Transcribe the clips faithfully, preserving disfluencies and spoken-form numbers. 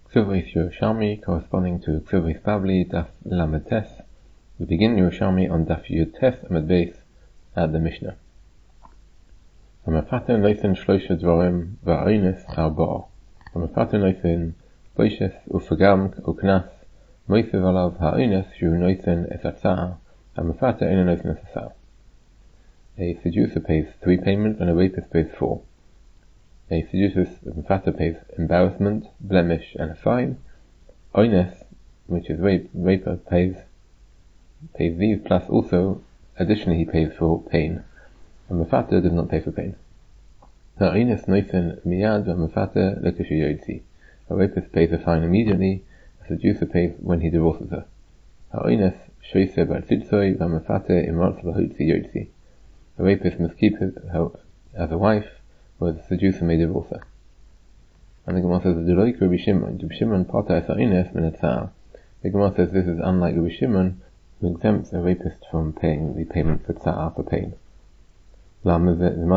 Ksuvos Yerushalmi corresponding to Ksuvos Bavli Daf Lamed Tes. We begin Yerushalmi on Daf Yud Tes Amud Beis at the Mishnah. Hamafater noisen shlosha dvarim va'oines arba'a. Hamafater noisen boishes ufagam uknas moisev alav ha'oines shu noisen es atza'a. Hamafater ena noisen es atza'a. A seducer pays three payments and a rapist pays four. A seducer's mafater pays embarrassment, blemish, and a fine. Oines, which is rape, raper pays pays these, plus also, additionally he pays for pain. And mafater does not pay for pain. Oines noisen miyad v'mafater lekeshu yotzi. A rapist pays a fine immediately, a seducer pays when he divorces her. Oines shoyse bar tzitzoi v'mafater imrotz v'hotzi yotzi. A rapist must keep her as a wife, where the seducer may divorce her. And the Gemara says, "Deloik Rabbi Shimon, Rabbi Shimon pata es ha'oines min hatza'ah." The Gemara says this is unlike Rabbi Shimon, who exempts a rapist from paying the payment for tza'ah, for pain. Rabbi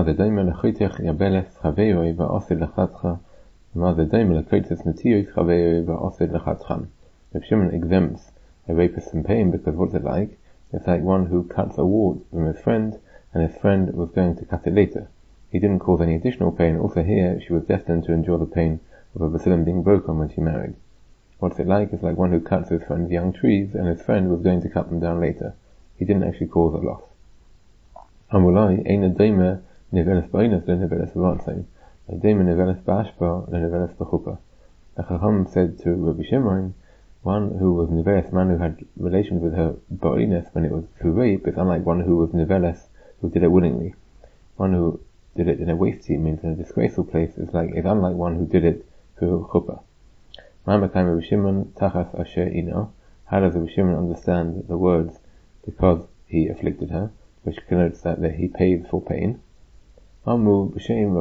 Shimon exempts a rapist from pain because what's it like? It's like one who cuts a wart from his friend, and his friend was going to cut it later. He didn't cause any additional pain. Also here, she was destined to endure the pain of a basilim being broken when she married. What's it like? It's like one who cuts his friend's young trees, and his friend was going to cut them down later. He didn't actually cause a loss. Amulai, eina deime neveles ba'oines le neveles b'ratzon. A deime neveles ba'ashpa le neveles b'chuppah. The Chacham said to Rabbi Shimon, one who was neveles, man who had relations with her ba'oines when it was through rape, is unlike one who was neveles, who did it willingly. One who did it in a wasty, means in a disgraceful place, is like is unlike one who did it through chuppah. How does Rabbi Shimon understand the words because he afflicted her, which connotes that, that he pays for pain? It was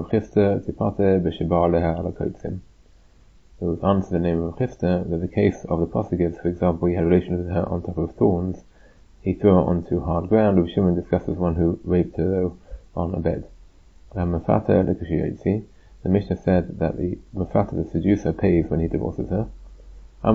answered the name of Chisda that the case of the pasuk is, for example, he had relations with her on top of thorns, he threw her onto hard ground. Rabbi Shimon discusses one who raped her though on a bed. The Mishnah said that the mafater, the seducer, pays when he divorces her. The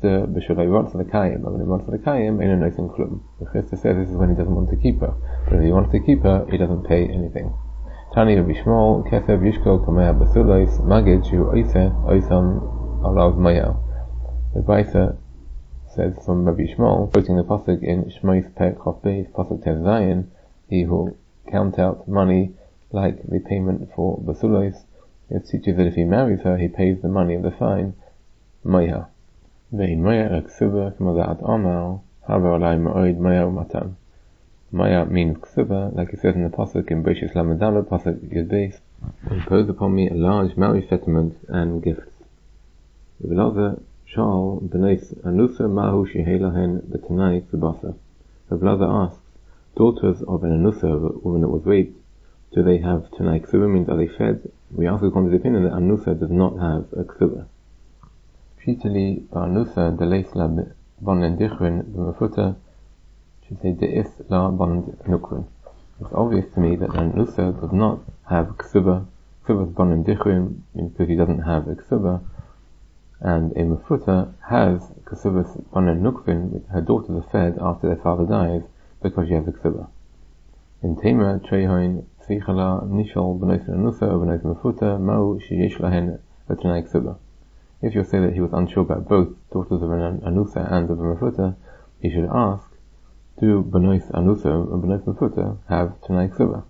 Chisda says this is when he doesn't want to keep her, but if he wants to keep her, he doesn't pay anything. Tani Rabbi Shmuel, Kesev Yishko Kamea Basulois, Magid Shu Oise, Oisan Alav Maya. The Baisa says from Rabbi Shmuel, quoting the pasuk in Shmois Pek Chof Beis, pasuk Tev Zayin, he who count out money like the payment for basulois, it teaches that if he marries her, he pays the money of the fine, Maya. Vein Maya Ksuba Kamadat Amal, Haver Alai Ma'oid Maya Matan. Maya means Ksuba, like it says in the pasuk in Beishis Lamadala, pasuk Yud Beis, impose upon me a large marriage settlement and gifts. V'laza Shal B'neis Anusa Mahu Shehelahen B'tanai Subasa. V'laza asks, daughters of an Anusa, a woman that was raped, do they have Tanai Ksuba, means are they fed? We ask according to the opinion that Anusa does not have a Ksuba. Pshitali Ba'anusa Deleis La Bonen Dichrin B'mafuta should say De'is La Bond Nukrin. It's obvious to me that Anusa does not have Ksuba. Ksuba's Bonen Dichrin means because he doesn't have a Ksuba, and a Mafuta has Ksuba's Bonen Nukrin, her daughters are fed after their father dies because she has a Ksuba. In Tema Trehoin Sichala Nishal B'nois Anusa or B'nois Mafuta Mau Sheyesh Lahen Atanai Ksuba. If you say that he was unsure about both daughters of an Anusa and of a Mafuta, he should ask, do B'nois Anusa and B'nois Mafuta have Tanai Ksuba?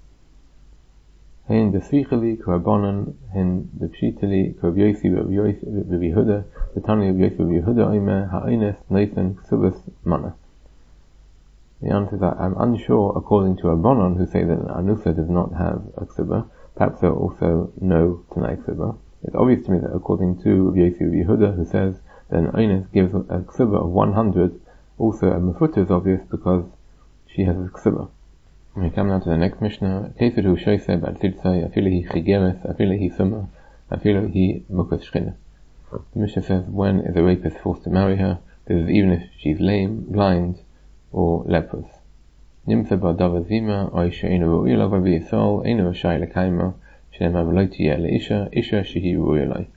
Hein B'sichali K'rabonan Hein B'pshitali K'rabyosi B'Yehuda the Tani of Yosi B'Yehuda Omer Ha'ines Nathan Ksubas Mana. The answer is that I'm unsure according to Rabbanon, who say that an Anusa does not have a Ksuba. Perhaps there are also no Tanai Ksuba. It's obvious to me that according to Rabbi Yosi Yehuda, who says that an Oines gives a Ksuba of one hundred, also a Mafuta is obvious because she has a Ksuba. We come now to the next Mishnah. Kefidu Shoyse Bad Titzai, Afilahi Chigeres, Afilahi Summa, Afilahi Mukas Shchina. The Mishnah says, when is a rapist forced to marry her? This is even if she's lame, blind, or leprous. Nimsa ba'dava zima, oy she'ena ru'ya lo v'vi yisol, ena r'shai l'kaima, she'ema v'lo tiyeh le'isha, isha shehi ru'ya lo.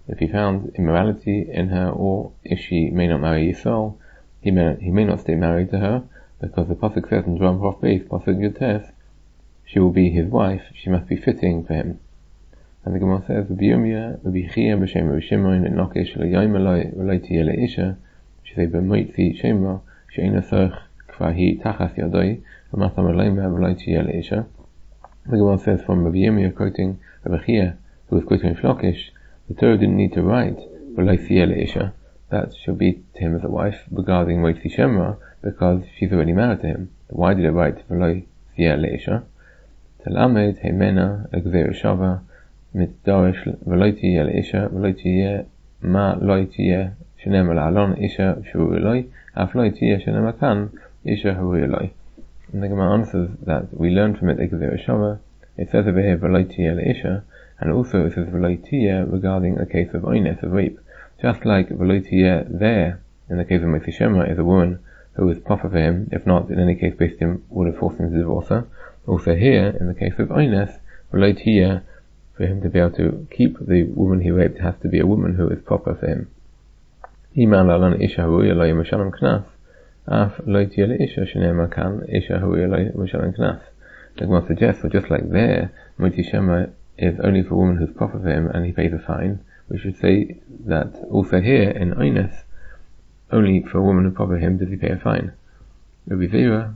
If he found immorality in her, or if she may not marry Yisrael, he may, he may not stay married to her, because the Pasuk says in Dvarim Chof Beis, Pasuk Yud Tes, she will be his wife, she must be fitting for him. And the Gemara says, V'biyomya, v'bichia, b'shem v'shimon, v'nokesh, v'yayim aloi, v'loi tiye le'isha, she say, b'moitzi shema, she'ina sorch, kva hi tachas yadoi, v'matam aleima, v'loi tiye le'isha. The Gemara says from V'biyomya, quoting V'bechia, who was quoting Shlokish, the Torah didn't need to write, v'loi tiye le'isha, that she'll be to him as a wife, regarding moitzi shema, because she's already married to him. Why did it write v'loi tiye le'isha? Talamed, heimena, egzer shava, מתדרש ולא תהיה לאישה ולא תהיה מה לא תהיה שנאמר לעלון אישה שהוא אלוהי אף לא תהיה שנאמר כאן אישה הוא אלוהי. And the Gemara answers that we learn from it Egzer Shava. It says over here ולא תהיה לאישה, and also it says ולא תהיה regarding a case of oines, of rape. Just like ולא תהיה there in the case of Moitzi Shema is a woman who is proper for him, if not in any case Beis Din would have forced him to divorce her. Also here in the case of oines ולא תהיה, for him to be able to keep the woman he raped has to be a woman who is proper for him. Iman lalan isha huya lo yemshalam knas, af lo tiyele isha shenema kan isha huya lo yemshalam knas. The Gemara suggests that just like there, Moitzi Shema is only for a woman who's proper for him and he pays a fine, we should say that also here in Oines, only for a woman who's proper for him does he pay a fine. Rabbi Zera,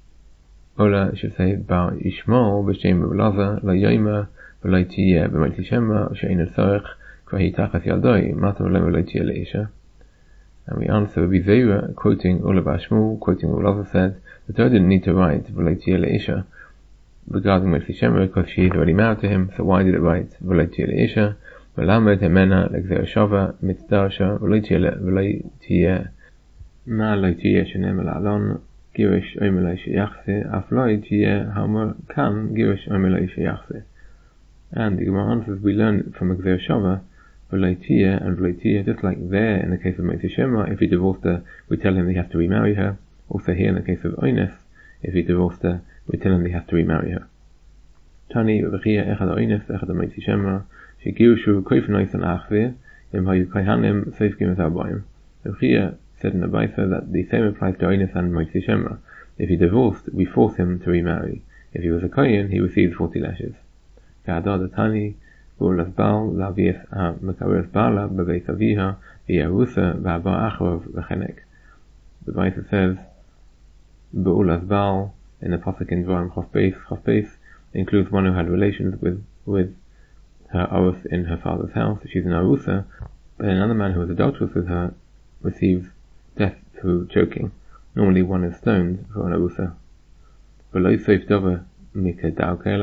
Ola should say Bar Ishmael b'shem Rabbi lo yoima ולא תהיה במויטzi shema שאין הצורך כבר היא תחת ידוי מה אתם ולא תהיה לאישה. And we answer Rabbi Zera, quoting Ula bar Shmuel, quoting what Ulazah said, the Torah didn't need to write ולא תהיה לאישה regarding moitzzi shema because she is already married to him, so why did it write ולא תהיה לאישה? ולמד המנה לגזר שווה מצדרשה ולא תהיה מה לא תהיה שנאמר לעלון גירש או מלא שיחסה אף לא תהיה האמר כאן גירש או מלא שיחסה. And the Gemara answers, we learn from Egzer Shava, v'loi tiyeh and v'loi tiyeh, just like there in the case of Moitzi Shema, if he divorced her, we tell him he has to remarry her. Also here in the case of Oines, if he divorced her, we tell him he has to remarry her. Tani v'chia echad Oines, echad Moitzi Shema, shegirshu koifnois an achzir, im hayu kohanim seifkim et arbaim. V'chia said in the Baisa that the same applies to Oines and Moitzi Shema. If he divorced, we force him to remarry. If he was a kohen, he receives forty lashes. Ka'adad Tani, Ulas Baal, Lavies Mekares Baala, Bebeit Aviha, V'Yarusa, V'Aba Achrav, V'Chenek. The Baisa says, Be'ulas Baal, in the Pasuk in Dvarim Chof Beis, Chof Beis, includes one who had relations with, with her Arus in her father's house. She's an Arusa, but another man who was adulterous with her receives death through choking. Normally one is stoned for an Arusa. Below Seif Dover, This is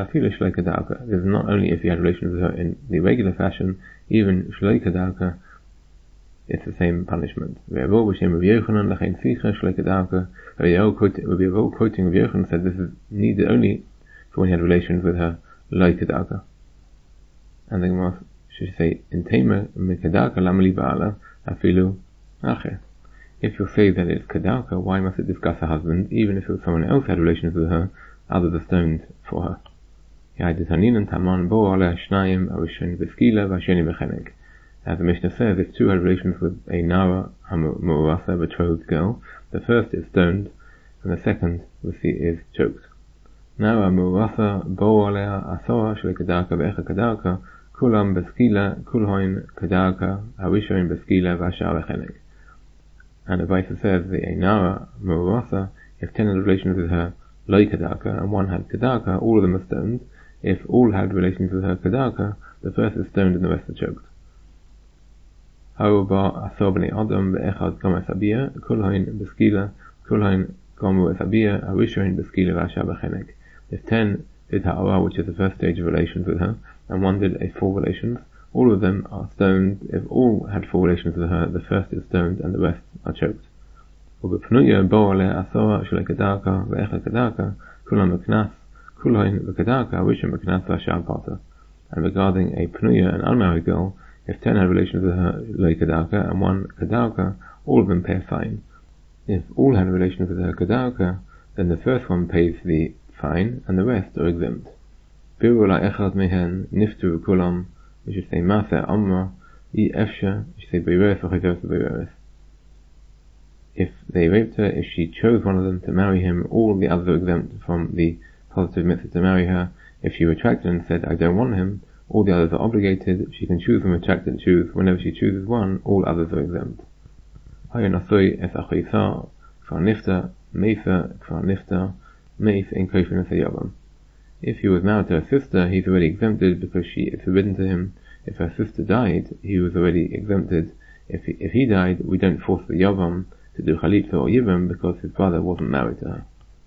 not only if he had relations with her in the regular fashion, even Shloi Kedavka, it's the same punishment. Rabbi Yehuda quoting Rabbi Yochanan said this is needed only for when he had relations with her, Loi Kedavka. And the Gemara should say, in Tema, Kedavka lamali ba'ala, afilu acher. If you say that it's Kedavka, why must it discuss her husband, even if it was someone else who had relations with her, others are stoned for her. As the Mishnah says, if two had relations with a Nara Hamurasa, betrothed girl, the first is stoned, and the second is choked. Nara Hamurasa bo alea asora shel kedarka ve'echa kedarka kulam beskila kulhoin kedarka harishoin beskila v'ashar v'chenek. And the Baisa says the Nara Hamurasa, if ten had relations with her Loi Kedarka, and one had Kedarka, all of them are stoned. If all had relations with her Kedarka, the first is stoned and the rest are choked. Haruba asor b'nei Adam be'echad gomer sabiyah, kulhain beskila, kulhain gomer sabiyah, harishoin beskila v'ashar b'chenek. If ten did ha'ara, which is the first stage of relations with her, and one did a full relations, all of them are stoned. If all had full relations with her, the first is stoned and the rest are choked. ובפנויה בואו עליה עשרה של הקדרקה ואיך הקדרקה כולם בקנס כולהן בקדרקה הראשון בקנס והשאר פרטה. And regarding a pnuya, an unmarried girl, if ten had relations with her loy kadarka and one kadarka, all of them pay a fine. If all had relations with her kadarka, then the first one pays the fine and the rest are exempt. Biru la echad mehen niftu kulam, we should say masa amma If they raped her, if she chose one of them to marry him, all the others are exempt from the positive mitzvah to marry her. If she retracted and said, I don't want him, all the others are obligated. She can choose and retract and choose. Whenever she chooses one, all others are exempt. If he was married to her sister, he's already exempted because she is forbidden to him. If her sister died, he was already exempted. If he, if he died, we don't force the Yavam to do Chalitza or Yibam because his brother wasn't married to her.